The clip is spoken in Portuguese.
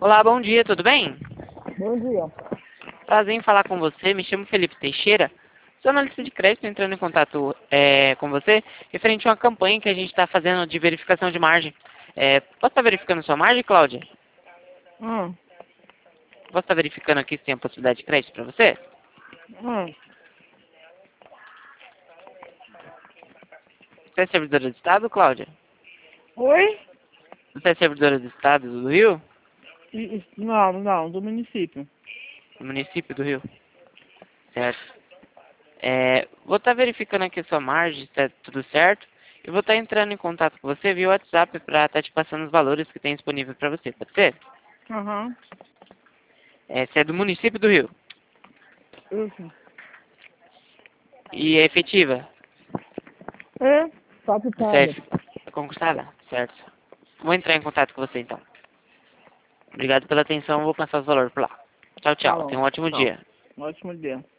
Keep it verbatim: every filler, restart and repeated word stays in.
Olá, bom dia, tudo bem? Bom dia. Prazer em falar com você, me chamo Felipe Teixeira. Sou analista de crédito entrando em contato é, com você referente a uma campanha que a gente está fazendo de verificação de margem. É, posso estar verificando sua margem, Cláudia? Hum, Posso estar verificando aqui se tem a possibilidade de crédito para você? hum. Você é servidora do Estado, Cláudia? Oi? Você é servidora do Estado do Rio? I- i- Não, não, do município. Do município do Rio? Certo. É, vou estar verificando aqui a sua margem, se está tudo certo. E vou estar entrando em contato com você via WhatsApp para estar te passando os valores que tem disponível para você, pode ser? Aham. É, você é do município do Rio. Isso. E é efetiva? É? Você é Capitada. efe- concursada? Certo. Vou entrar em contato com você então. Obrigado pela atenção, vou passar os valores por lá. Tchau, Tá tchau. bom. Tenha um ótimo Tchau. dia. Ótimo dia.